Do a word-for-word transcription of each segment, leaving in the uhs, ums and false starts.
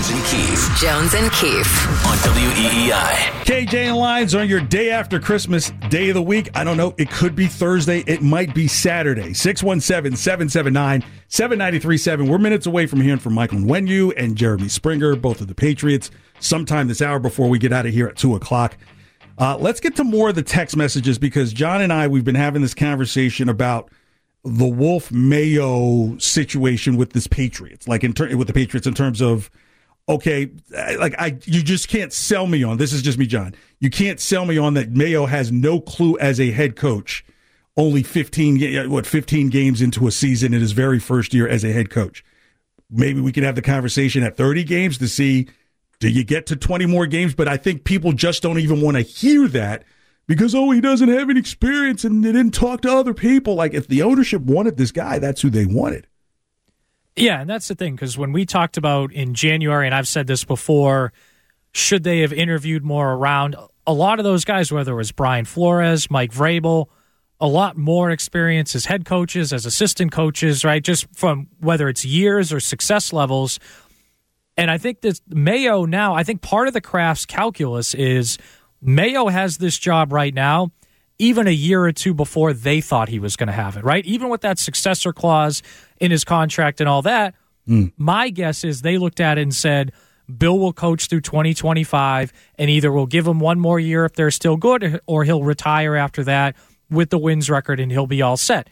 Jones and Keefe. Jones and Keefe. On W E E I. K J and Lyons on your day after Christmas, day of the week. I don't know. It could be Thursday. It might be Saturday. six one seven, seven seven nine, seven nine three seven. We're minutes away from hearing from Michael Onwenu and Jeremy Springer, both of the Patriots, sometime this hour before we get out of here at two o'clock. Uh, let's get to more of the text messages because John and I, we've been having this conversation about the Wolf Mayo situation with this Patriots, like in ter- with the Patriots in terms of, okay, like I, you just can't sell me on, this is just me, John, you can't sell me on that Mayo has no clue as a head coach, only fifteen, what, fifteen games into a season in his very first year as a head coach. Maybe we can have the conversation at thirty games to see, do you get to twenty more games? But I think people just don't even want to hear that because, oh, he doesn't have any experience and they didn't talk to other people. Like, if the ownership wanted this guy, that's who they wanted. Yeah, and that's the thing, because when we talked about in January, and I've said this before, should they have interviewed more around, a lot of those guys, whether it was Brian Flores, Mike Vrabel, a lot more experience as head coaches, as assistant coaches, right, just from whether it's years or success levels. And I think that Mayo now, I think part of the Kraft's calculus is Mayo has this job right now, even a year or two before they thought he was going to have it, right? Even with that successor clause in his contract and all that, mm. my guess is they looked at it and said, Bill will coach through twenty twenty-five, and either we'll give him one more year if they're still good, or he'll retire after that with the wins record and he'll be all set.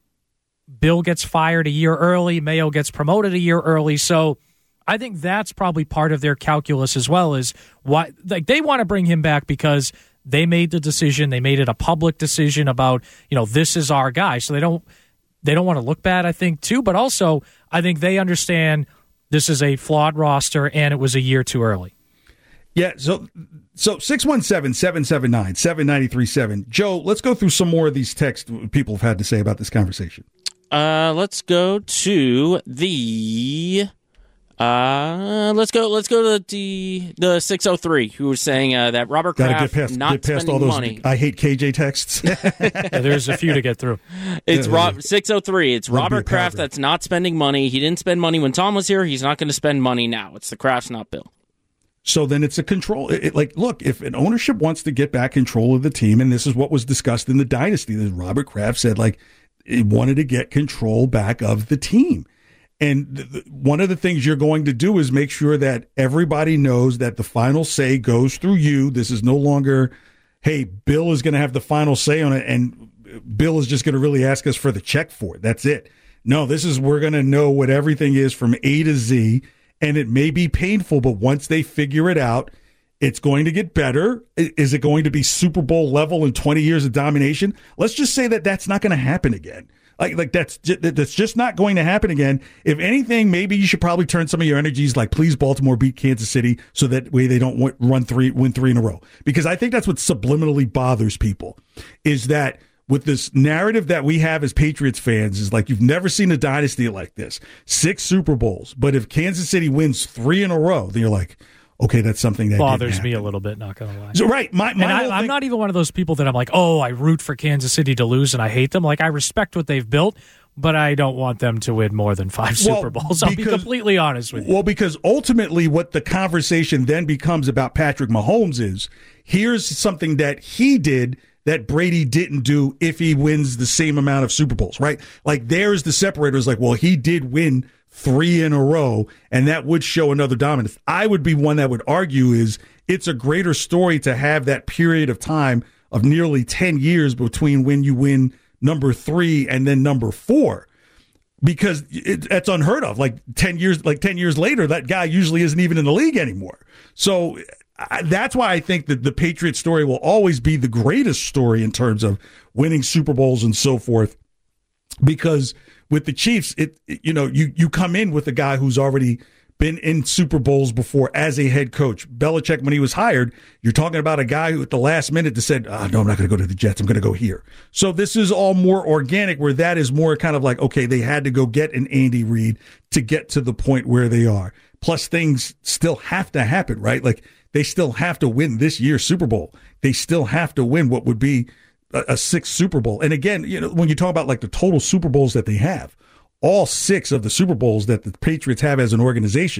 Bill gets fired a year early, Mayo gets promoted a year early, so I think that's probably part of their calculus as well, is why, like, they want to bring him back because they made the decision, they made it a public decision about, you know, this is our guy. So they don't they don't want to look bad, I think, too, but also I think they understand this is a flawed roster and it was a year too early. Yeah, so so six one seven, seven seven nine, seven nine three seven. Joe, let's go through some more of these texts people have had to say about this conversation. Uh, let's go to the Uh, let's go. Let's go to the the six oh three who was saying uh, that Robert Gotta Kraft get past, not get past spending all those, money. I hate K J texts. Yeah, there's a few to get through. It's Rob six oh three. It's That'd Robert Kraft that's not spending money. He didn't spend money when Tom was here. He's not going to spend money now. It's the Krafts, not Bill. So then it's a control. It, like, look, if an ownership wants to get back control of the team, and this is what was discussed in the dynasty, that Robert Kraft said, like, he wanted to get control back of the team. And th- th- one of the things you're going to do is make sure that everybody knows that the final say goes through you. This is no longer, hey, Bill is going to have the final say on it, and Bill is just going to really ask us for the check for it. That's it. No, this is, we're going to know what everything is from A to Z, and it may be painful, but once they figure it out, it's going to get better. Is it going to be Super Bowl level in twenty years of domination? Let's just say that that's not going to happen again. Like, like that's just, that's just not going to happen again. If anything, maybe you should probably turn some of your energies, like, please Baltimore beat Kansas City, so that way they don't run three, win three in a row. Because I think that's what subliminally bothers people, is that with this narrative that we have as Patriots fans, is like, you've never seen a dynasty like this, six Super Bowls, but if Kansas City wins three in a row, then you're like, okay, that's something that bothers me a little bit, not going to lie. So, right. My, my and I, thing- I'm not even one of those people that I'm like, oh, I root for Kansas City to lose and I hate them. Like, I respect what they've built, but I don't want them to win more than five well, Super Bowls. I'll because, be completely honest with you. Well, because ultimately what the conversation then becomes about Patrick Mahomes is, here's something that he did that Brady didn't do if he wins the same amount of Super Bowls, right? Like, there's the separator. Is like, well, he did win three in a row, and that would show another dominance. I would be one that would argue is it's a greater story to have that period of time of nearly ten years between when you win number three and then number four, because it, that's unheard of. Like ten years, like ten years later, that guy usually isn't even in the league anymore. So I, that's why I think that the Patriots story will always be the greatest story in terms of winning Super Bowls and so forth, because with the Chiefs, it, it you know, you, you come in with a guy who's already been in Super Bowls before as a head coach. Belichick, when he was hired, you're talking about a guy who at the last minute said, oh, no, I'm not going to go to the Jets. I'm going to go here. So this is all more organic, where that is more kind of like, okay, they had to go get an Andy Reid to get to the point where they are. Plus, things still have to happen, right? Like, they still have to win this year's Super Bowl. They still have to win what would be a, a sixth Super Bowl. And again, you know, when you talk about like the total Super Bowls that they have, all six of the Super Bowls that the Patriots have as an organization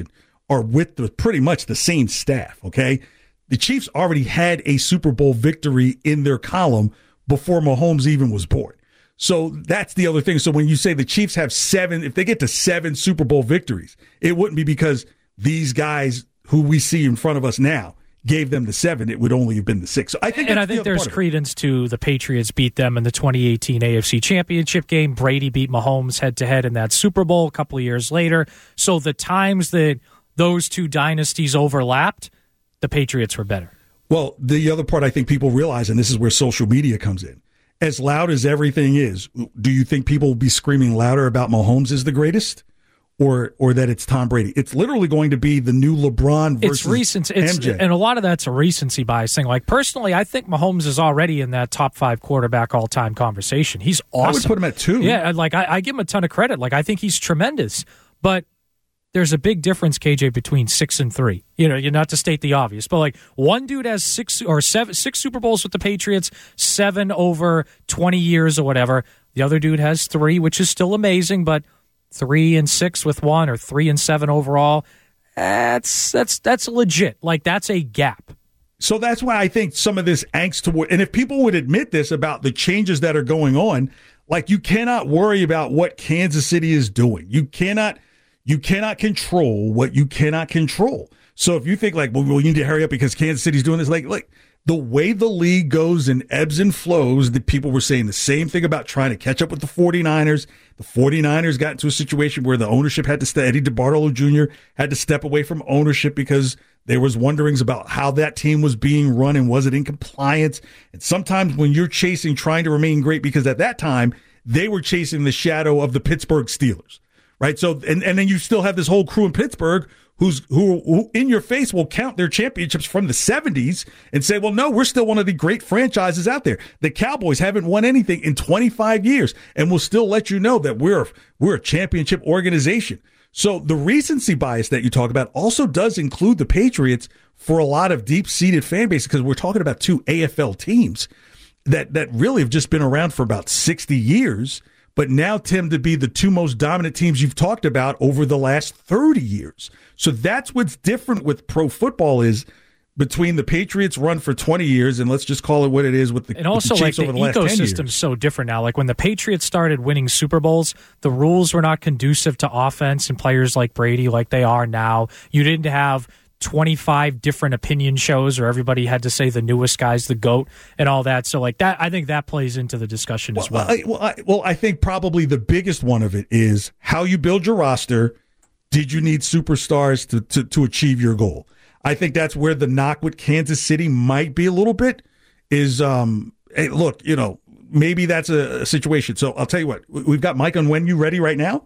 are with the, pretty much the same staff, okay? The Chiefs already had a Super Bowl victory in their column before Mahomes even was born. So that's the other thing. So when you say the Chiefs have seven, if they get to seven Super Bowl victories, it wouldn't be because these guys who we see in front of us now gave them the seven. It would only have been the six. So I think, and I think there's credence to the Patriots beat them in the twenty eighteen A F C Championship game. Brady beat Mahomes head to head in that Super Bowl a couple of years later. So the times that those two dynasties overlapped, the Patriots were better. Well, the other part I think people realize, and this is where social media comes in, as loud as everything is, do you think people will be screaming louder about Mahomes is the greatest? Or or that it's Tom Brady? It's literally going to be the new LeBron versus it's recency, it's, M J. And a lot of that's a recency bias thing. Like, personally, I think Mahomes is already in that top five quarterback all-time conversation. He's awesome. I would put him at two. Yeah, like, I, I give him a ton of credit. Like, I think he's tremendous. But there's a big difference, K J, between six and three. You know, you're not to state the obvious, but like one dude has six or seven, six Super Bowls with the Patriots, seven over twenty years or whatever. The other dude has three, which is still amazing, but three and six with one or three and seven overall. That's that's that's legit. Like, that's a gap. So that's why I think some of this angst toward, and if people would admit this about the changes that are going on, like, you cannot worry about what Kansas City is doing. You cannot. You cannot control what you cannot control. So if you think like, well, we need to hurry up because Kansas City's doing this, like, like the way the league goes and ebbs and flows, that people were saying the same thing about trying to catch up with the 49ers. The 49ers got into a situation where the ownership had to stay. Eddie DeBartolo Junior had to step away from ownership because there was wonderings about how that team was being run and was it in compliance. And sometimes when you're chasing, trying to remain great, because at that time they were chasing the shadow of the Pittsburgh Steelers. Right. So and, and then you still have this whole crew in Pittsburgh who's who, who in your face will count their championships from the seventies and say, well, no, we're still one of the great franchises out there. The Cowboys haven't won anything in twenty-five years and will still let you know that we're we're a championship organization. So the recency bias that you talk about also does include the Patriots for a lot of deep-seated fan bases, because we're talking about two A F L teams that that really have just been around for about sixty years. But now tend to be the two most dominant teams you've talked about over the last thirty years. So that's what's different with pro football is between the Patriots run for twenty years, and let's just call it what it is with the, and also with the Chiefs like over the, the last ten years. ecosystem's so different now. Like when the Patriots started winning Super Bowls, the rules were not conducive to offense and players like Brady like they are now. You didn't have twenty-five different opinion shows where everybody had to say the newest guy's the GOAT and all that. So like that, I think that plays into the discussion as well. Well, I, well, I, well, I think probably the biggest one of it is how you build your roster. Did you need superstars to, to, to achieve your goal? I think that's where the knock with Kansas City might be a little bit is, um, hey, look, you know, maybe that's a, a situation. So I'll tell you what, we've got Mike Onwenu ready right now.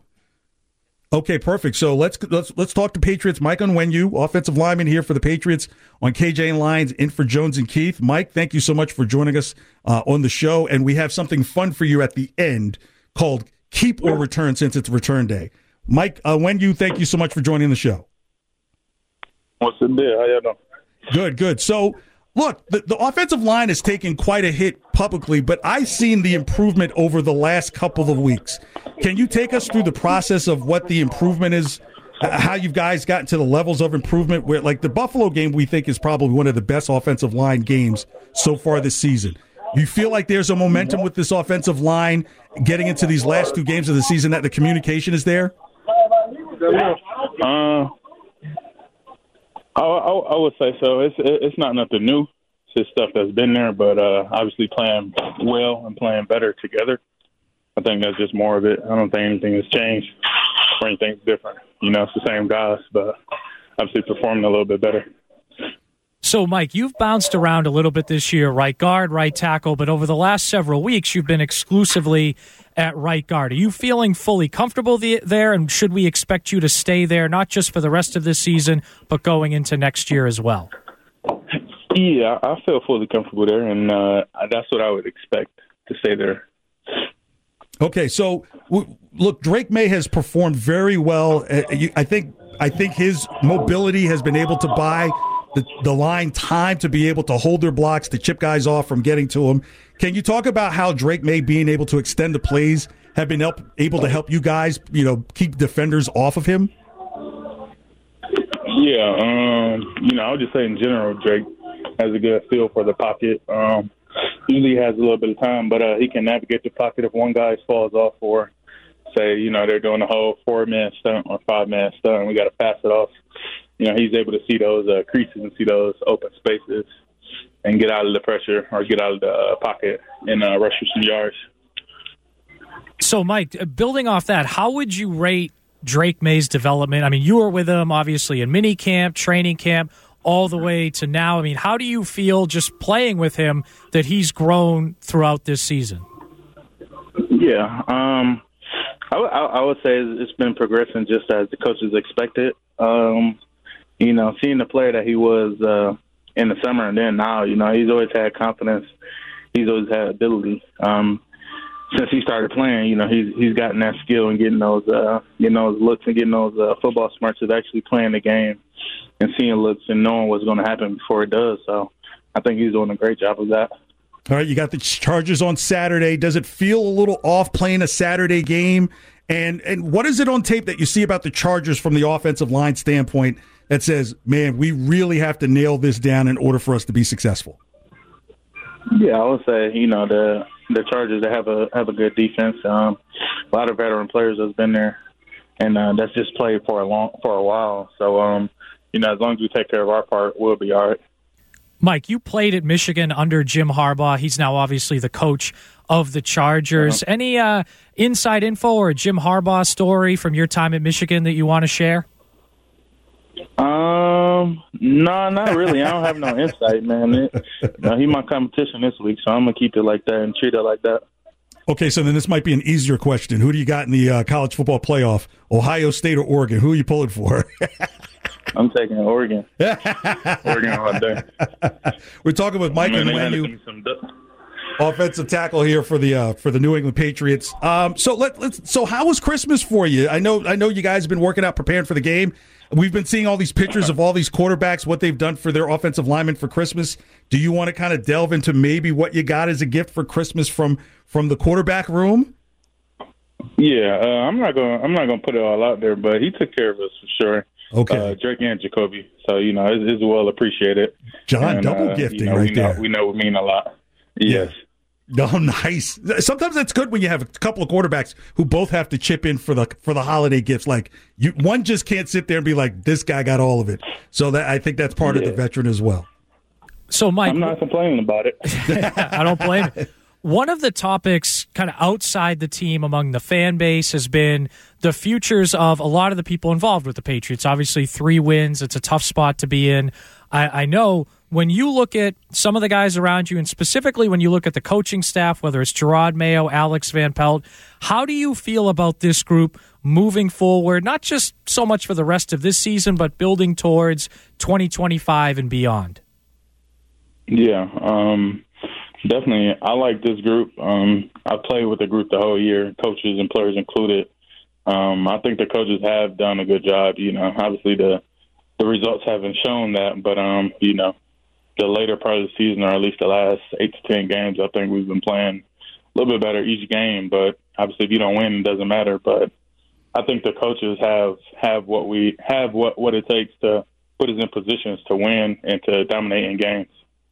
Okay, perfect. So let's let's let's talk to Patriots. Mike Onwenu, offensive lineman here for the Patriots on K J and Lions, in for Jones and Keith. Mike, thank you so much for joining us uh, on the show, and we have something fun for you at the end called Keep or Return, since it's return day. Mike Onwenu, thank you so much for joining the show. What's the deal? How y'all doing? Good, good. So, look, the, the offensive line has taken quite a hit publicly, but I've seen the improvement over the last couple of weeks. Can you take us through the process of what the improvement is, how you guys gotten to the levels of improvement? Where, like, the Buffalo game, we think is probably one of the best offensive line games so far this season. You feel like there's a momentum with this offensive line getting into these last two games of the season, that the communication is there? Uh, I, I, I would say so. It's it's not nothing new. It's just stuff that's been there, but uh, obviously playing well and playing better together. I think that's just more of it. I don't think anything has changed or anything's different. You know, it's the same guys, but obviously performing a little bit better. So, Mike, you've bounced around a little bit this year, right guard, right tackle, but over the last several weeks, you've been exclusively at right guard. Are you feeling fully comfortable the, there, and should we expect you to stay there, not just for the rest of this season, but going into next year as well? Yeah, I feel fully comfortable there, and uh, that's what I would expect to stay there. Okay, so w- look, Drake May has performed very well. Uh, you, I think I think his mobility has been able to buy the, the line time to be able to hold their blocks, to chip guys off from getting to him. Can you talk about how Drake May being able to extend the plays have been help, able to help you guys, you know, keep defenders off of him? Yeah, um, you know, I would just say in general, Drake has a good feel for the pocket. Um, usually has a little bit of time, but uh, he can navigate the pocket if one guy falls off or, say, you know, they're doing a whole four-man stunt or five-man stunt and we got to pass it off. You know, he's able to see those uh, creases and see those open spaces and get out of the pressure or get out of the uh, pocket and uh, rush for some yards. So, Mike, building off that, how would you rate Drake Maye's development? I mean, you were with him, obviously, in mini camp, training camp, all the way to now. I mean, how do you feel just playing with him that he's grown throughout this season? Yeah, um, I, w- I would say it's been progressing just as the coaches expected. Um, you know, seeing the player that he was uh, in the summer and then now, you know, he's always had confidence. He's always had ability. Um, since he started playing, you know, he's he's gotten that skill and getting those, uh, getting those looks and getting those uh, football smarts of actually playing the game and seeing looks and knowing what's going to happen before it does. So I think he's doing a great job of that. All right, you got the Chargers on Saturday. Does it feel a little off playing a Saturday game? And and what is it on tape that you see about the Chargers from the offensive line standpoint that says, man, we really have to nail this down in order for us to be successful? Yeah, I would say, you know, the the Chargers, they have a have a good defense. Um, a lot of veteran players that's been there, and uh, that's just played for a long for a while. So, um, you know, as long as we take care of our part, we'll be all right. Mike, you played at Michigan under Jim Harbaugh. He's now obviously the coach of the Chargers. Uh-huh. Any uh, inside info or a Jim Harbaugh story from your time at Michigan that you want to share? Um, no, not really. I don't have no insight, man. It, you know, he my competition this week, so I'm gonna keep it like that and treat it like that. Okay, so then this might be an easier question. Who do you got in the uh, college football playoff? Ohio State or Oregon? Who are you pulling for? I'm taking Oregon. Oregon right there. We're talking with Mike Onwenu, offensive tackle here for the uh, for the New England Patriots. Um, so let, let's. So how was Christmas for you? I know I know you guys have been working out, preparing for the game. We've been seeing all these pictures of all these quarterbacks, what they've done for their offensive linemen for Christmas. Do you want to kind of delve into maybe what you got as a gift for Christmas from from the quarterback room? Yeah, uh, I'm not gonna I'm not gonna put it all out there, but he took care of us for sure. Okay, uh, Drake and Jacoby. So you know, it's, it's well appreciated. John, and, double uh, gifting you know, right we know, there. We know it mean a lot. Yes. Yeah. Oh, nice. Sometimes that's good when you have a couple of quarterbacks who both have to chip in for the for the holiday gifts. Like you, one just can't sit there and be like, "This guy got all of it." So that I think that's part yeah. of the veteran as well. So, Mike, I'm not complaining about it. I don't blame you. One of the topics kind of outside the team among the fan base has been the futures of a lot of the people involved with the Patriots. Obviously, three wins. It's a tough spot to be in. I, I know when you look at some of the guys around you, and specifically when you look at the coaching staff, whether it's Jerod Mayo, Alex Van Pelt, how do you feel about this group moving forward, not just so much for the rest of this season, but building towards twenty twenty-five and beyond? Yeah, um, definitely. I like this group. Um, I played with the group the whole year, coaches and players included. Um, I think the coaches have done a good job. You know, obviously the the results haven't shown that, but um, you know, the later part of the season, or at least the last eight to ten games, I think we've been playing a little bit better each game. But obviously, if you don't win, it doesn't matter. But I think the coaches have have what we have what what it takes to put us in positions to win and to dominate in games.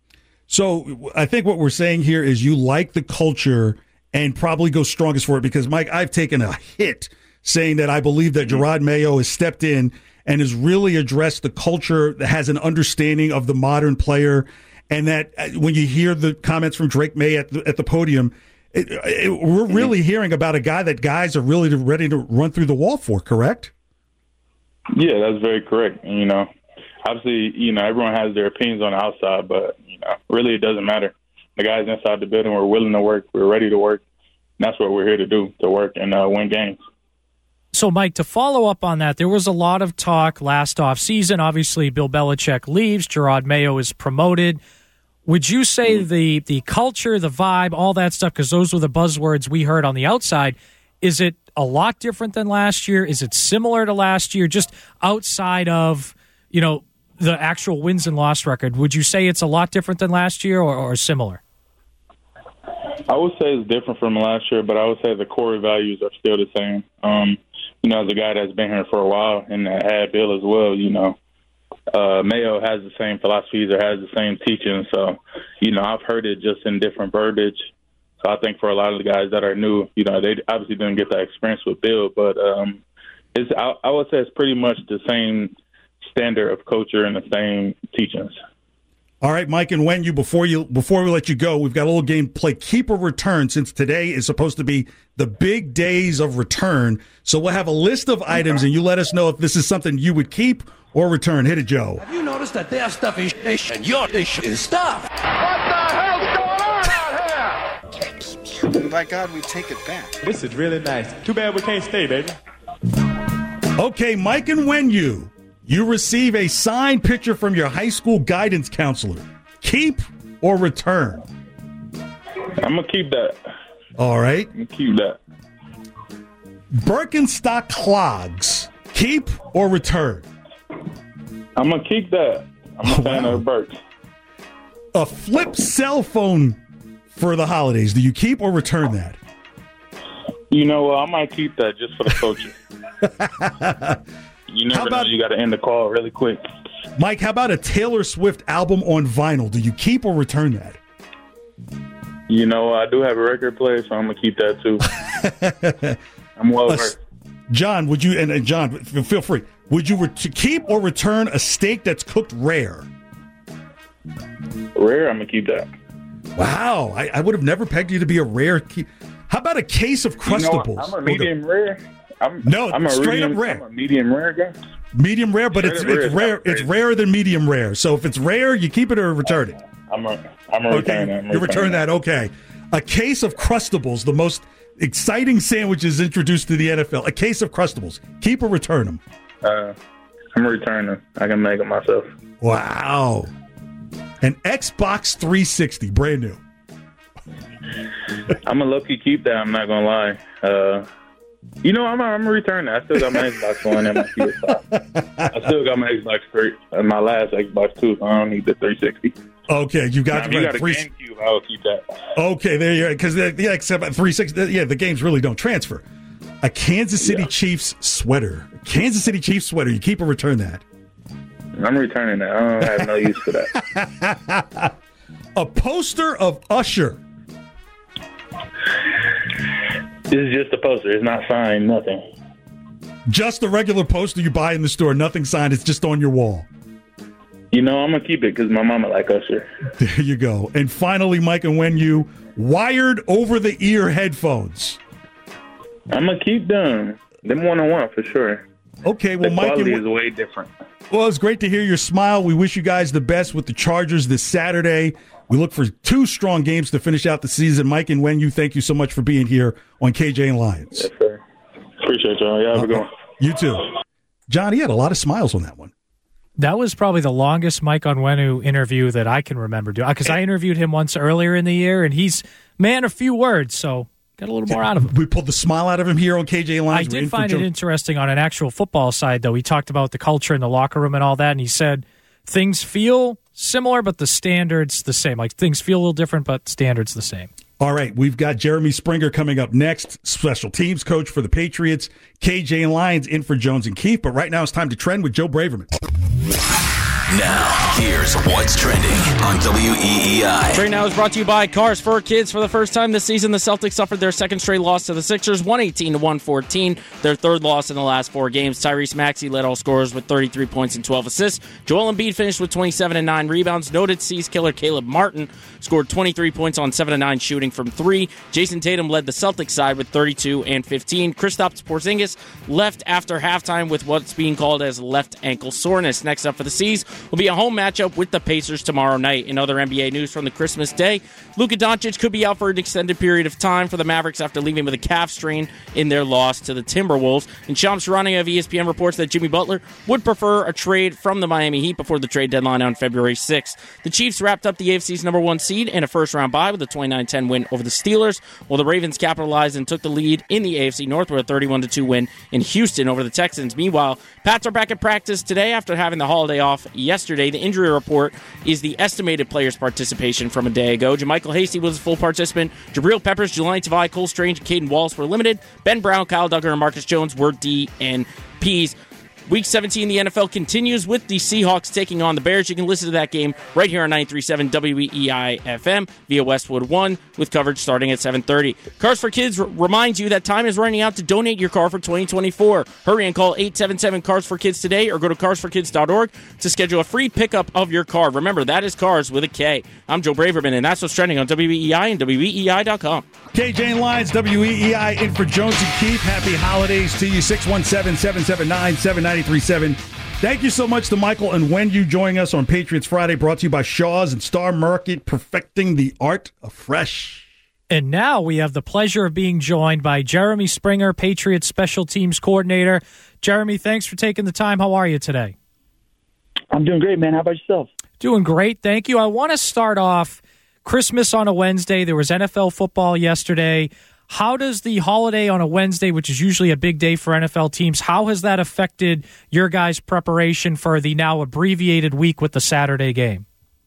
So I think what we're saying here is you like the culture and probably go strongest for it because, Mike, I've taken a hit saying that I believe that Jerod Mayo has stepped in and has really addressed the culture that has an understanding of the modern player, and that when you hear the comments from Drake Maye at the, at the podium, it, it, we're really hearing about a guy that guys are really ready to run through the wall for, correct? Yeah, that's very correct. You know, obviously, you know, everyone has their opinions on the outside, but, you know, really it doesn't matter. The guys inside the building, we're willing to work. We're ready to work. And that's what we're here to do, to work and uh, win games. So, Mike, to follow up on that, there was a lot of talk last offseason. Obviously, Bill Belichick leaves. Jerod Mayo is promoted. Would you say the the culture, the vibe, all that stuff, because those were the buzzwords we heard on the outside, is it a lot different than last year? Is it similar to last year? Just outside of, you know, the actual wins and loss record, would you say it's a lot different than last year or, or similar? I would say it's different from last year, but I would say the core values are still the same. Um, you know, as a guy that's been here for a while and had Bill as well, you know, uh, Mayo has the same philosophies or has the same teaching. So, you know, I've heard it just in different verbiage. So I think for a lot of the guys that are new, you know, they obviously didn't get that experience with Bill, but um, it's I, I would say it's pretty much the same standard of culture and the same teachings. All right, Mike and Wenyu, before you before we let you go, we've got a little game to play Keep or Return, since today is supposed to be the big days of return. So we'll have a list of items, and you let us know if this is something you would keep or return. Hit it, Joe. Have you noticed that their stuff is sh- and your sh- is stuff? What the hell's going on out here? By God, we take it back. This is really nice. Too bad we can't stay, baby. Okay, Mike and Wenyu, you receive a signed picture from your high school guidance counselor. Keep or return? I'm going to keep that. All right. I'm going to keep that. Birkenstock clogs. Keep or return? I'm going to keep that. I'm a Oh, fan wow. of the Birks. A flip cell phone for the holidays. Do you keep or return that? You know what? I might keep that just for the culture. You How never about- know. You got to end the call really quick. Mike, how about a Taylor Swift album on vinyl? Do you keep or return that? You know, I do have a record player, so I'm going to keep that too. I'm well A- versed. John, would you, and, and John, f- feel free, would you re- to keep or return a steak that's cooked rare? Rare, I'm going to keep that. Wow, I, I would have never pegged you to be a rare. Ke- How about a case of You know what? Crustables? I'm a medium rare. I'm, No, I'm a straight up medium, rare. I'm a medium rare guy. Medium rare, but it's Straight up it's rare, rare. it's not It's crazy. rarer than medium rare. So if it's rare, you keep it or return it. I'm a, I'm a Okay, return that. I'm a you return that. that. Okay, a case of Crustables, the most exciting sandwiches introduced to the N F L. A case of Crustables, keep or return them. Uh, I'm a returner. I can make it myself. Wow, an Xbox three sixty, brand new. I'm a low-key keep that. I'm not going to lie. Uh, you know, I'm a, I'm a returner. I still got my Xbox One and my P S five. I still got my Xbox three and my last Xbox two, so I don't need the three sixty. Okay, you got Now, if the you right got a three. GameCube, I'll keep that. Okay, there you are. Because yeah, except at three sixty, yeah, the games really don't transfer. A Kansas City Yeah. Chiefs sweater, Kansas City Chiefs sweater. You keep or return that. I'm returning that. I don't have no use for that. A poster of Usher. This is just a poster. It's not signed, nothing. Just a regular poster you buy in the store, nothing signed. It's just on your wall. You know, I'm going to keep it because my mama like Usher. There you go. And finally, Mike and Wenyu, wired over-the-ear headphones. I'm going to keep them. Them one-on-one for sure. Okay, well, The Mike quality and is way different. well, it's great to hear your smile. We wish you guys the best with the Chargers this Saturday. We look for two strong games to finish out the season. Mike and Wenyu, thank you so much for being here on K J and Lions. Yes, sir. Appreciate y'all. Y'all have a good one. You too. John, he had a lot of smiles on that one. That was probably the longest Mike Onwenu interview that I can remember doing, because I interviewed him once earlier in the year, and he's, man, a few words, so got a little more out of him. We pulled the smile out of him here on K J and I Lions. We're in did for find it Joe- interesting on an actual football side, though. He talked about the culture in the locker room and all that, and he said things feel similar, but the standard's the same. Like, things feel a little different, but standard's the same. All right, we've got Jeremy Springer coming up next, special teams coach for the Patriots. K J and Lions in for Jones and Keefe, but right now it's time to trend with Joe Braverman. Now, here's what's trending on W E E I. Right now is brought to you by Cars for Kids. For the first time this season, the Celtics suffered their second straight loss to the Sixers, one eighteen to one fourteen, their third loss in the last four games. Tyrese Maxey led all scorers with thirty-three points and twelve assists. Joel Embiid finished with twenty-seven and nine rebounds. Noted C's killer Caleb Martin scored twenty-three points on seven and nine shooting from three. Jason Tatum led the Celtics side with thirty-two and fifteen. Kristaps Porzingis left after halftime with what's being called as left ankle soreness. Next up for the C's will be a home matchup with the Pacers tomorrow night. In other N B A news from the Christmas day, Luka Doncic could be out for an extended period of time for the Mavericks after leaving with a calf strain in their loss to the Timberwolves. And Shams Charania of E S P N reports that Jimmy Butler would prefer a trade from the Miami Heat before the trade deadline on February sixth. The Chiefs wrapped up the A F C's number one seed and a first-round bye with a twenty-nine ten win over the Steelers, while the Ravens capitalized and took the lead in the A F C North with a thirty-one to two win in Houston over the Texans. Meanwhile, Pats are back at practice today after having the holiday off yesterday. The injury report is the estimated players' participation from a day ago. JaMychal Hasty was a full participant. Jabril Peppers, Jelani Tavai, Cole Strange, and Caden Wallace were limited. Ben Brown, Kyle Duggar, and Marcus Jones were D N Ps. Week seventeen in the N F L continues with the Seahawks taking on the Bears. You can listen to that game right here on ninety-three point seven W E E I F M via Westwood One with coverage starting at seven thirty. Cars for Kids r- reminds you that time is running out to donate your car for twenty twenty-four. Hurry and call eight seven seven Cars for Kids today or go to cars for kids dot org to schedule a free pickup of your car. Remember, that is Cars with a K. I'm Joe Braverman, and that's what's trending on W E E I and W E E I dot com. K J and Lyons, W E E I, in for Jones and Keith. Happy holidays to you. six one seven, seven seven nine, seven nine three seven. Thank you so much to Michael and Wendy joining us on Patriots Friday, brought to you by Shaw's and Star Market, perfecting the art of fresh. And now we have the pleasure of being joined by Jeremy Springer, Patriots Special Teams Coordinator. Jeremy, thanks for taking the time. How are you today? I'm doing great, man. How about yourself? Doing great, thank you. I want to start off Christmas on a Wednesday. There was N F L football yesterday. How does the holiday on a Wednesday, which is usually a big day for N F L teams, how has that affected your guys' preparation for the now abbreviated week with the Saturday game?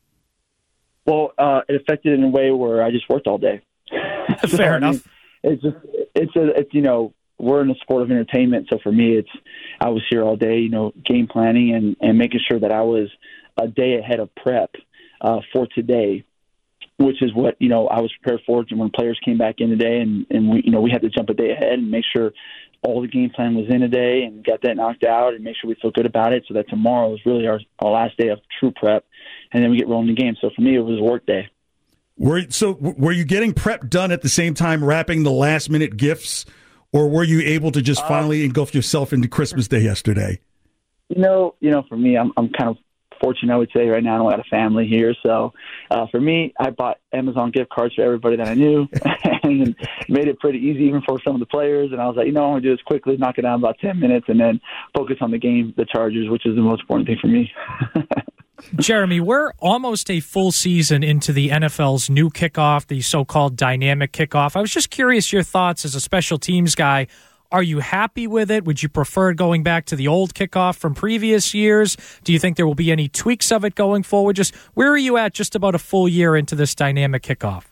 Well, uh, it affected in a way where I just worked all day. Fair so, enough. I mean, it's just it's a it's you know we're in the sport of entertainment, so for me, it's I was here all day, you know, game planning and and making sure that I was a day ahead of prep uh, for today, which is what, you know, I was prepared for when players came back in today, and, and we, you know, we had to jump a day ahead and make sure all the game plan was in today and got that knocked out and make sure we feel good about it so that tomorrow is really our, our last day of true prep, and then we get rolling the game. So for me, it was a work day. Were, so were you getting prep done at the same time, wrapping the last-minute gifts, or were you able to just finally engulf yourself into Christmas Day yesterday? You know, you know, for me, I'm I'm kind of fortunate, I would say. Right now, I don't have a family here, so uh, for me, I bought Amazon gift cards for everybody that I knew, and made it pretty easy even for some of the players. And I was like, you know, I'm gonna do this quickly, knock it down in about ten minutes, and then focus on the game, the Chargers, which is the most important thing for me. Jeremy, we're almost a full season into the N F L's new kickoff, the so-called dynamic kickoff. I was just curious your thoughts as a special teams guy. Are you happy with it? Would you prefer going back to the old kickoff from previous years? Do you think there will be any tweaks of it going forward? Just where are you at just about a full year into this dynamic kickoff?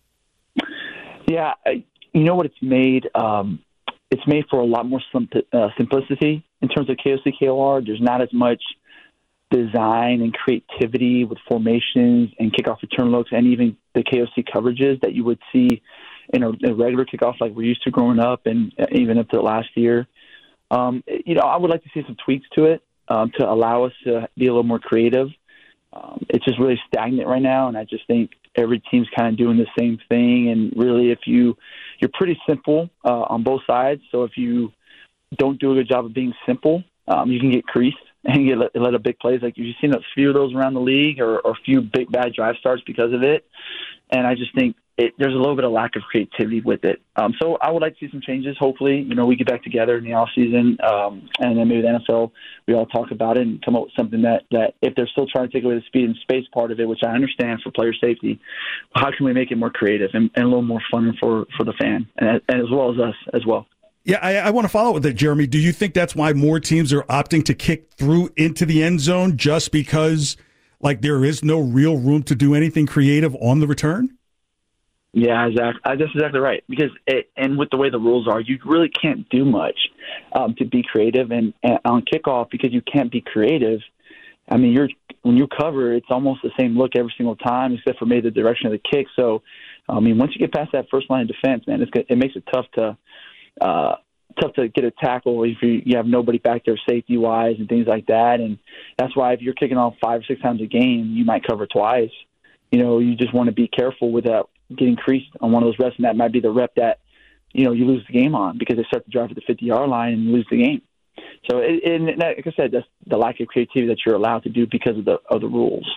Yeah, you know what it's made? Um, it's made for a lot more sim- uh, simplicity in terms of K O C, K O R. There's not as much design and creativity with formations and kickoff return looks and even the K O C coverages that you would see in a, a regular kickoff like we're used to growing up and even up to last year. Um, you know, I would like to see some tweaks to it um, to allow us to be a little more creative. Um, it's just really stagnant right now, and I just think every team's kind of doing the same thing. And really, if you, you're pretty simple uh, on both sides. So if you don't do a good job of being simple, um, you can get creased and get let, let a big plays. Like you've seen a few of those around the league, or, or a few big bad drive starts because of it. And I just think it, there's a little bit of lack of creativity with it. Um, so I would like to see some changes. Hopefully, you know, we get back together in the off season, um, and then maybe the N F L, we all talk about it and come up with something that, that if they're still trying to take away the speed and space part of it, which I understand for player safety, how can we make it more creative and, and a little more fun for, for the fan, and, and as well as us as well. Yeah, I, I want to follow up with that, Jeremy. Do you think that's why more teams are opting to kick through into the end zone, just because, like, there is no real room to do anything creative on the return? Yeah, exactly. That's exactly right. Because it, and with the way the rules are, you really can't do much um, to be creative. And, and on kickoff, because you can't be creative, I mean, you're when you cover, it's almost the same look every single time, except for maybe the direction of the kick. So, I mean, once you get past that first line of defense, man, it's, it makes it tough to uh, tough to get a tackle if you, you have nobody back there safety-wise and things like that. And that's why if you're kicking off five or six times a game, you might cover twice. You know, you just want to be careful without getting creased on one of those reps, and that might be the rep that, you know, you lose the game on because they start to drive at the fifty-yard line and you lose the game. So, it, and like I said, that's the lack of creativity that you're allowed to do because of the of the rules.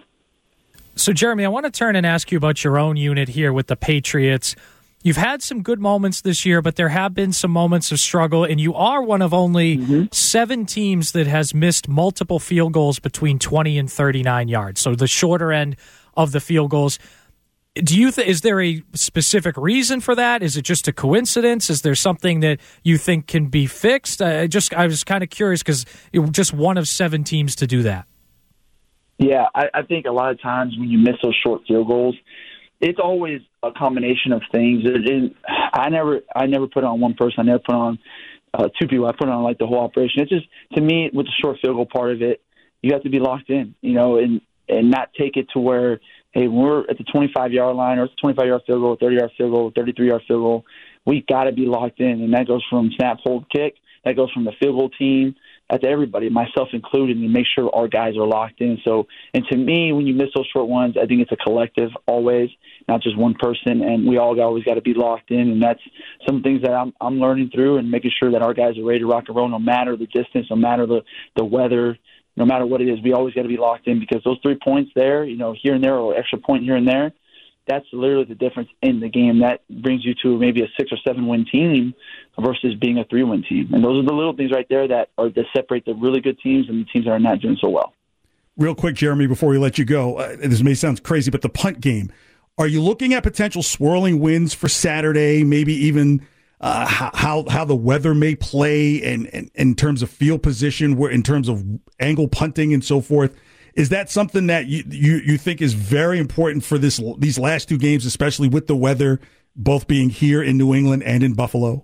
So, Jeremy, I want to turn and ask you about your own unit here with the Patriots. You've had some good moments this year, but there have been some moments of struggle, and you are one of only mm-hmm. seven teams that has missed multiple field goals between twenty and thirty-nine yards, so the shorter end of the field goals. Do you th- is there a specific reason for that? Is it just a coincidence? Is there something that you think can be fixed? I just I was kind of curious because you're just one of seven teams to do that. Yeah, I, I think a lot of times when you miss those short field goals, it's always a combination of things. It, it, I never I never put it on one person. I never put it on uh, two people. I put on like the whole operation. It's just, to me, with the short field goal part of it, you have to be locked in, you know, and, and not take it to where, hey, when we're at the twenty-five-yard line or it's a twenty-five-yard field goal, thirty-yard field goal, thirty-three-yard field goal, we got to be locked in. And that goes from snap, hold, kick. That goes from the field goal team. That's everybody, myself included, and make sure our guys are locked in. So, and to me, when you miss those short ones, I think it's a collective always, not just one person, and we all always got to be locked in. And that's some things that I'm I'm learning through and making sure that our guys are ready to rock and roll no matter the distance, no matter the, the weather, no matter what it is. We always got to be locked in because those three points there, you know, here and there or extra point here and there, that's literally the difference in the game. That brings you to maybe a six or seven win team versus being a three win team. And those are the little things right there that are that separate the really good teams and the teams that are not doing so well. Real quick, Jeremy, before we let you go, uh, this may sound crazy, but the punt game, are you looking at potential swirling winds for Saturday, maybe even uh, how how the weather may play and, and in terms of field position, where in terms of angle punting and so forth? Is that something that you, you, you think is very important for this these last two games, especially with the weather both being here in New England and in Buffalo?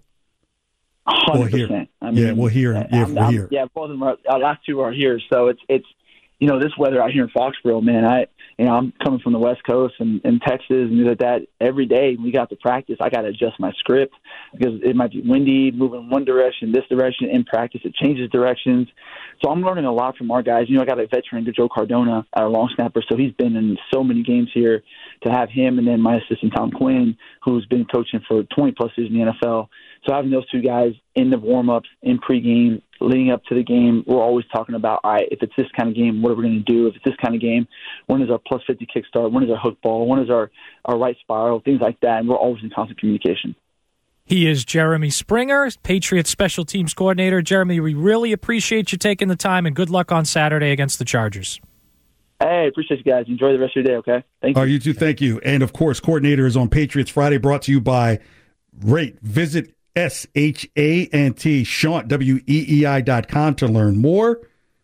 one hundred percent. Well, here. I mean, yeah, well, here. Yeah, I'm, we're I'm, here. Yeah, both of them are, our last two are here. So it's, it's you know, this weather out here in Foxborough, man, I, you know, I'm coming from the West Coast and, and Texas and things like that. Every day we got to practice, I got to adjust my script because it might be windy, moving one direction, this direction. In practice, it changes directions. So I'm learning a lot from our guys. You know, I got a veteran, Joe Cardona, our long snapper, so he's been in so many games here. To have him and then my assistant, Tom Quinn, who's been coaching for twenty-plus years in the N F L. So having those two guys in the warm-ups, in pregame, leading up to the game, we're always talking about, all right, if it's this kind of game, what are we going to do? If it's this kind of game, when is our plus fifty kickstart? When is our hook ball? When is our, our right spiral? Things like that, and we're always in constant communication. He is Jeremy Springer, Patriots Special Teams Coordinator. Jeremy, we really appreciate you taking the time, and good luck on Saturday against the Chargers. Hey, appreciate you guys. Enjoy the rest of your day, okay? Thank you. All right, you too, thank you. And, of course, Coordinator is on Patriots Friday, brought to you by Rate. Visit S H A N T, Shant, W E E I dot com to learn more.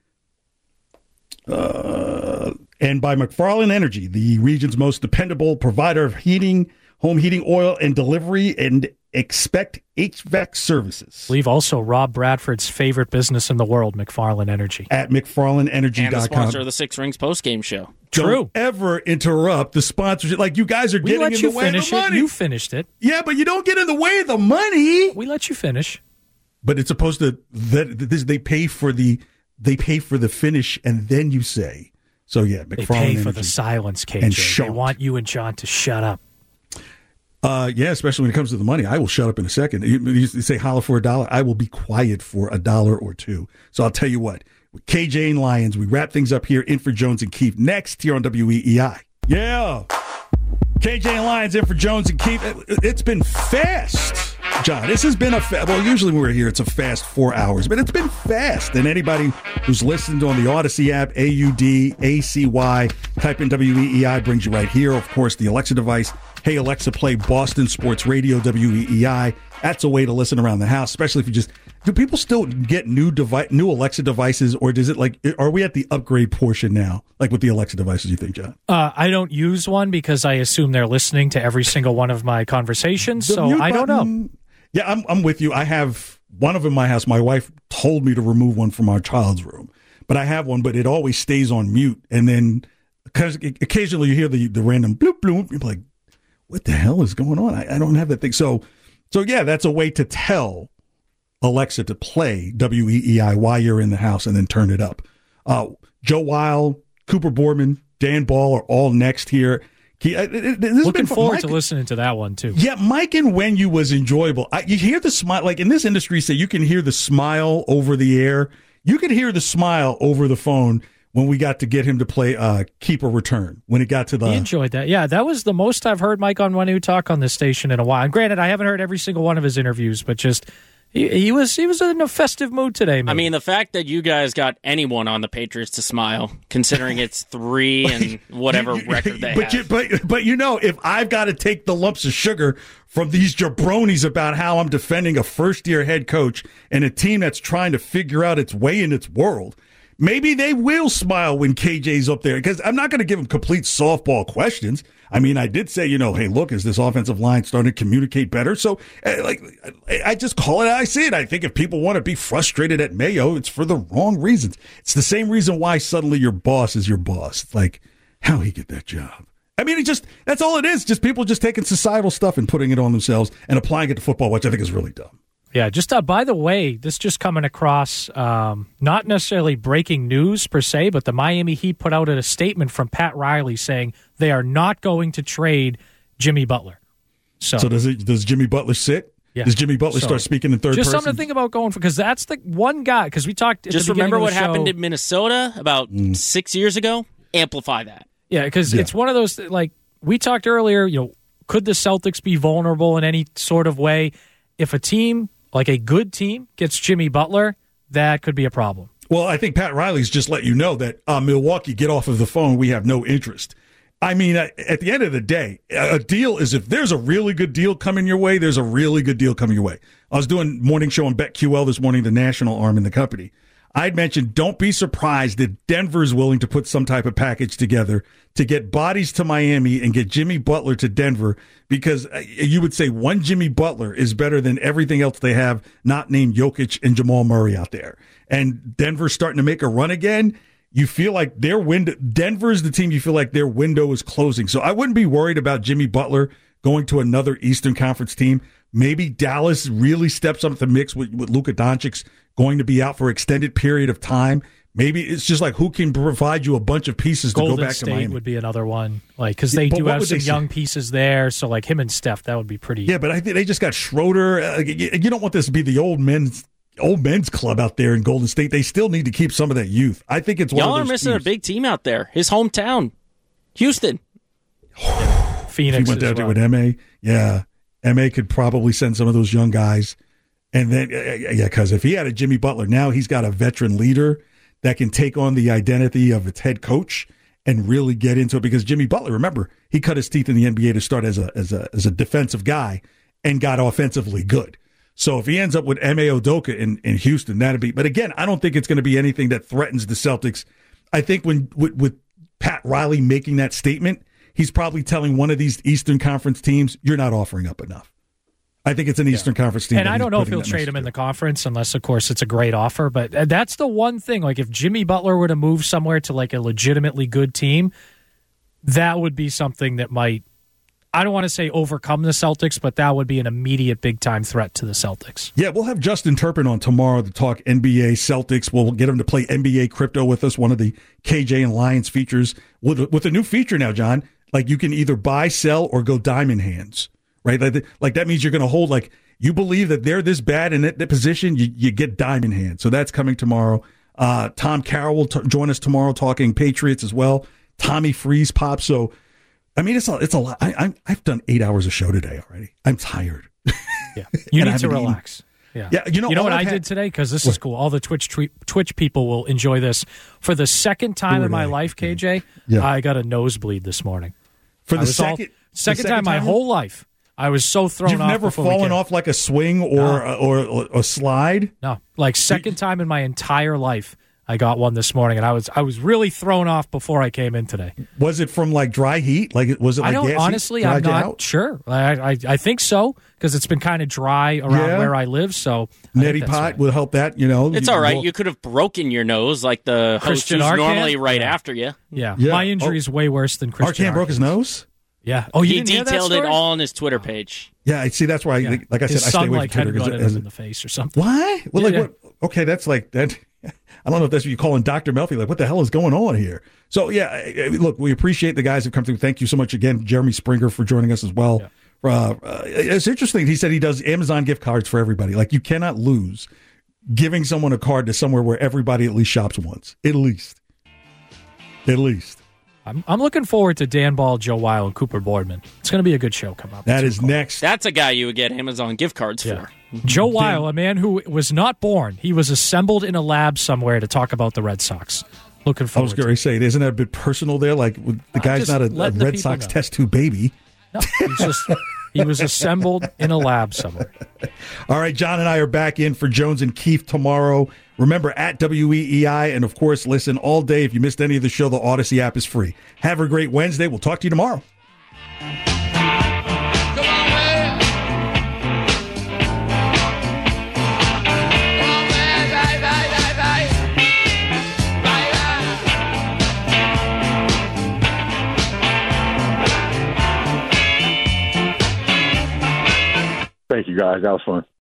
Uh, and by McFarland Energy, the region's most dependable provider of heating, home heating oil, and delivery, and expect H V A C services. I believe also Rob Bradford's favorite business in the world, McFarland Energy. At McFarland Energy dot com. And the sponsor of the Six Rings postgame show. True. Don't ever interrupt the sponsorship. Like, you guys are we getting let in you the way finish of the money. It. You finished it. Yeah, but you don't get in the way of the money. We let you finish. But it's supposed to that this they pay for the they pay for the finish, and then you say. So yeah, McFarland they pay Energy for the silence, K J. and They Shant. want you and John to shut up. Uh, yeah, especially when it comes to the money. I will shut up in a second. You, you say holler for a dollar. I will be quiet for a dollar or two. So I'll tell you what. With K J and Lions, we wrap things up here. In for Jones and Keefe next here on W E E I. Yeah. K J and Lions, in for Jones and Keefe. It, it's been fast, John. This has been a fa- well. Usually when we're here, it's a fast four hours, but it's been fast. And anybody who's listened on the Odyssey app, A U D A C Y, type in W E E I, brings you right here. Of course, the Alexa device. Hey, Alexa, play Boston Sports Radio, W E E I. That's a way to listen around the house, especially if you just. Do people still get new device, new Alexa devices, or does it like? Are we at the upgrade portion now, like with the Alexa devices? You think, John? Uh, I don't use one because I assume they're listening to every single one of my conversations. The so I don't button, know. Yeah, I'm I'm with you. I have one of them in my house. My wife told me to remove one from our child's room, but I have one, but it always stays on mute. And then because occasionally you hear the the random bloop bloop, you're like, what the hell is going on? I, I don't have that thing. So so yeah, that's a way to tell Alexa to play W E E I while you're in the house and then turn it up. Uh, Joe Wild, Cooper Boardman, Dan Ball are all next here. Looking forward Mike, to listening to that one, too. Yeah, Mike and When You was enjoyable. I, you hear the smile, like in this industry, say you can hear the smile over the air. You could hear the smile over the phone when we got to get him to play uh, Keep or Return, when it got to the... He enjoyed that. Yeah, that was the most I've heard Mike on When You talk on this station in a while. And granted, I haven't heard every single one of his interviews, but just... He, he was he was in a festive mood today, man. I mean, the fact that you guys got anyone on the Patriots to smile, considering it's three and whatever you, you, record they but have. You, but, but, you know, if I've got to take the lumps of sugar from these jabronis about how I'm defending a first-year head coach and a team that's trying to figure out its way in its world, maybe they will smile when K J's up there, because I'm not going to give him complete softball questions. I mean, I did say, you know, hey, look, is this offensive line starting to communicate better? So, uh, like, I just call it how I see it. I think if people want to be frustrated at Mayo, it's for the wrong reasons. It's the same reason why suddenly your boss is your boss. It's like, how he get that job? I mean, it just, that's all it is. Just people just taking societal stuff and putting it on themselves and applying it to football, which I think is really dumb. Yeah, just uh, by the way, this just coming across, um, not necessarily breaking news per se, but the Miami Heat put out a statement from Pat Riley saying they are not going to trade Jimmy Butler. So, so does it, does Jimmy Butler sit? Yeah. Does Jimmy Butler so, start speaking in third just person? Just something to think about going for, because that's the one guy, because we talked at Just the remember of what the show, happened in Minnesota about mm. six years ago? Amplify that. Yeah, because yeah. it's one of those, like, we talked earlier, you know, could the Celtics be vulnerable in any sort of way? If a team, like a good team, gets Jimmy Butler, that could be a problem. Well, I think Pat Riley's just let you know that uh, Milwaukee, get off of the phone. We have no interest. I mean, at the end of the day, a deal is if there's a really good deal coming your way, there's a really good deal coming your way. I was doing morning show on BetQL this morning, the national arm in the company. I'd mentioned don't be surprised that Denver's willing to put some type of package together to get bodies to Miami and get Jimmy Butler to Denver, because you would say one Jimmy Butler is better than everything else they have not named Jokic and Jamal Murray out there. And Denver's starting to make a run again. You feel like their window, Denver's the team you feel like their window is closing. So I wouldn't be worried about Jimmy Butler going to another Eastern Conference team. Maybe Dallas really steps up the mix with, with Luka Doncic going to be out for an extended period of time. Maybe it's just like who can provide you a bunch of pieces Golden to go back State to Miami. Would be another one, like because they yeah, do have some young say? pieces there. So like him and Steph, that would be pretty. Yeah, but I think they just got Schroeder. Uh, you, you don't want this to be the old men's old men's club out there in Golden State. They still need to keep some of that youth. I think it's one y'all of those are missing teams. a big team out there. His hometown, Houston, Phoenix. He went down well. there with M A. Yeah, M A could probably send some of those young guys. And then, yeah, because if he had a Jimmy Butler, now he's got a veteran leader that can take on the identity of its head coach and really get into it. Because Jimmy Butler, remember, he cut his teeth in the N B A to start as a as a as a defensive guy and got offensively good. So if he ends up with M A Udoka in, in Houston, that'd be. But again, I don't think it's going to be anything that threatens the Celtics. I think when with, with Pat Riley making that statement, he's probably telling one of these Eastern Conference teams, "You're not offering up enough." I think it's an Eastern yeah. Conference team. And I don't know if he'll trade him in the conference unless, of course, it's a great offer. But that's the one thing. Like, if Jimmy Butler were to move somewhere to, like, a legitimately good team, that would be something that might, I don't want to say overcome the Celtics, but that would be an immediate big-time threat to the Celtics. Yeah, we'll have Justin Turpin on tomorrow to talk N B A Celtics. We'll get him to play N B A crypto with us, one of the K J and Lions features. With, with a new feature now, John, like you can either buy, sell, or go diamond hands. Right, like, like that means you're going to hold, like, you believe that they're this bad in that, that position, you, you get diamond hand. So that's coming tomorrow. Uh, Tom Carroll will t- join us tomorrow talking Patriots as well. Tommy Freeze pops. So, I mean, it's a, it's a lot. I, I, I've done eight hours of show today already. I'm tired. Yeah, you need to relax. Eaten. Yeah. yeah, you know, you know what I've I had, did today? Because this what? is cool. All the Twitch tweet, Twitch people will enjoy this. For the second time in my I? life, K J, yeah. I got a nosebleed this morning. For the second, all, the second time, time my whole life. I was so thrown You've off. You've never fallen off like a swing or, no. a, or, or a slide? No. Like second time in my entire life, I got one this morning, and I was I was really thrown off before I came in today. Was it from like dry heat? Like was it like I don't gas honestly. Heat? I'm not out? sure. I, I I think so because it's been kind of dry around yeah. where I live. So neti pot right. will help that. You know, it's you, all right. well, you could have broken your nose like the host who's normally right yeah. after you. Yeah, yeah. my injury is oh. way worse than Christian Arcand broke his nose. Yeah. Oh, you he detailed it all on his Twitter page. Yeah, I see. That's why, yeah. I, like I his said, I son, stay away like, from Twitter. Had him in the face or something. Why? Well, yeah, like, yeah. what? Okay, that's like that. I don't know if that's what you call in Doctor Melfi. Like, what the hell is going on here? So, yeah, look, we appreciate the guys who come through. Thank you so much again, Jeremy Springer, for joining us as well. Yeah. Uh, uh, it's interesting. He said he does Amazon gift cards for everybody. Like, you cannot lose giving someone a card to somewhere where everybody at least shops once. At least. At least. I'm, I'm looking forward to Dan Ball, Joe Weil, and Cooper Boardman. It's going to be a good show coming up. That is next. That's a guy you would get Amazon gift cards yeah. for. Joe Weil, a man who was not born. He was assembled in a lab somewhere to talk about the Red Sox. Looking forward I was going to say, isn't that a bit personal there? Like, the I'm guy's not a, a Red Sox know. test tube baby. No, he's just... He was assembled in a lab somewhere. All right, John and I are back in for Jones and Keefe tomorrow. Remember, at W E E I, and of course, listen all day. If you missed any of the show, the Odyssey app is free. Have a great Wednesday. We'll talk to you tomorrow. Thank you, guys. That was fun.